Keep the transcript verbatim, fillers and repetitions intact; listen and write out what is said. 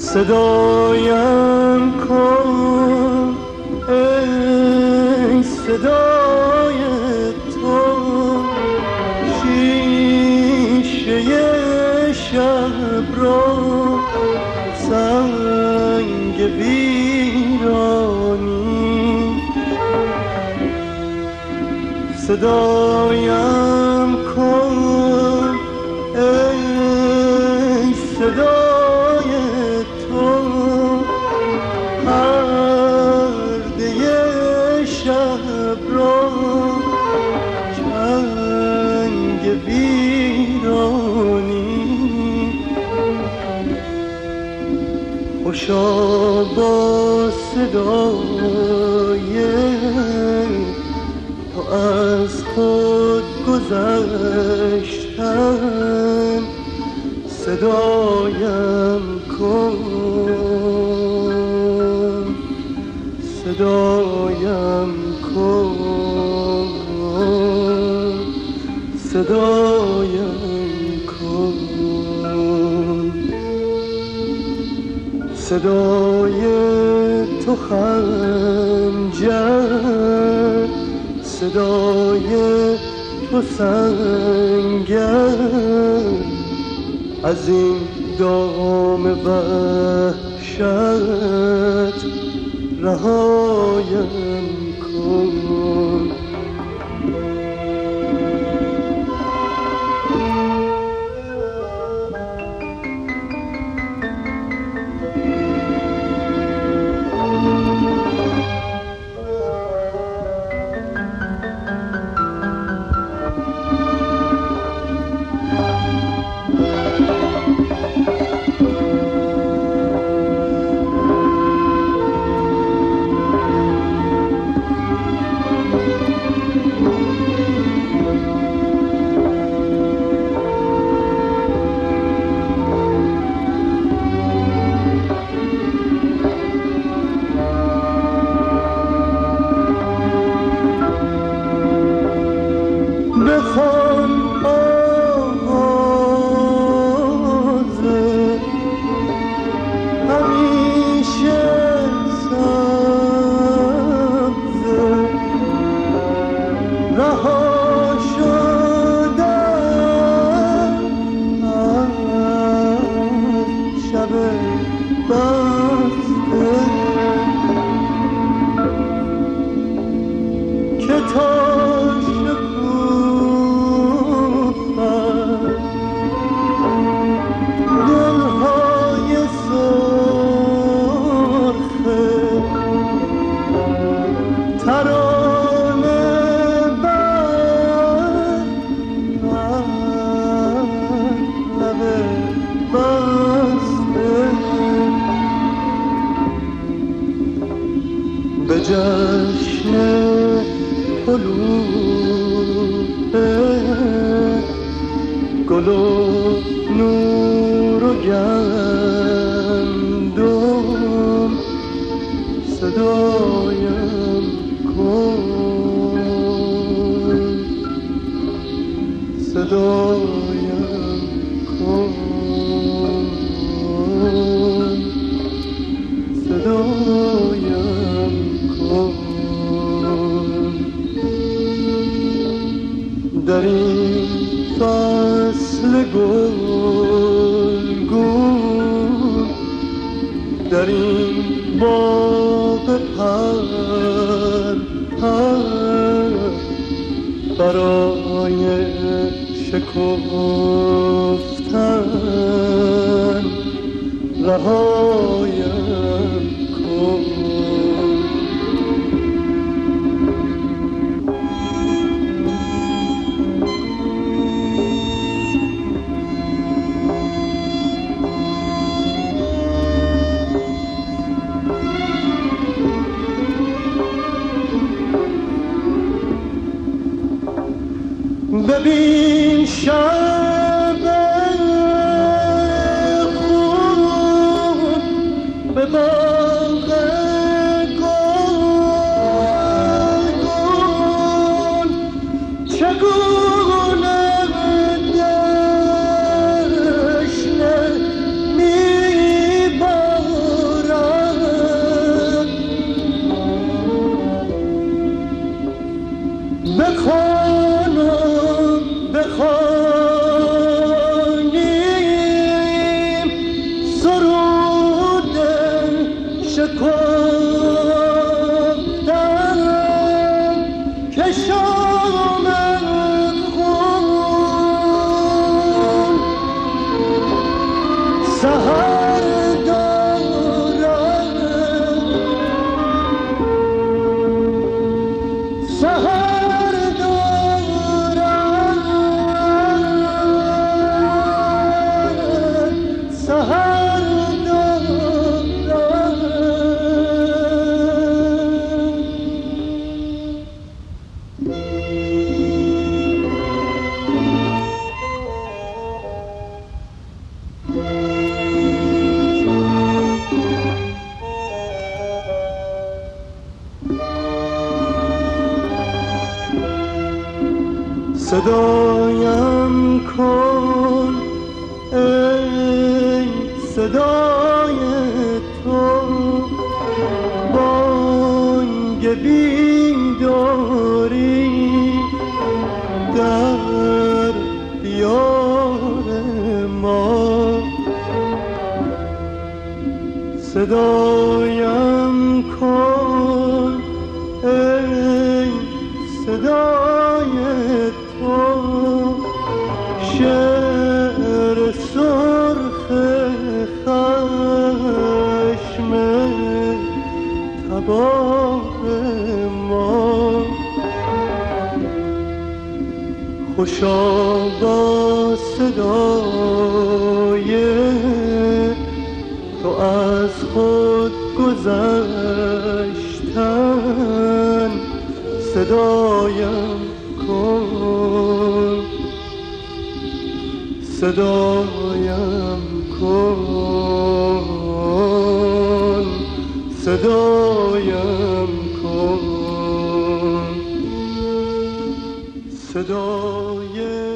صدایم کن ای صدای تو، شیشه شب را سنگ ویرانی. صدایم کن ای صدای تو، پرده شب را چنگ ویرانی. خوشا با صدای تو از خود گذشتن، صدایم کن صدایم کن صدایم کن. صدای تو خنجر، صدای تو سنگر، از این دام وحشت رهایم کن. به جشن طلوع گل و نور و گندم، صدایم کن صدایم کن صدایم کن. در این فصل گلگون، در این باغ پر پر، برای شکفتن رهایم کن. ببین شب خوب به باغ گلگون، چگونه دشنه میبارد صدایم کن ای صدای تو، بانگ بیداری در دیار ما. صدایم کن ای صدای تو، شعر سرخ خشم تباه ما. خوشا با صدای تو از خود گذشتن، صدایم کن صدایم کن صدایم کن صدای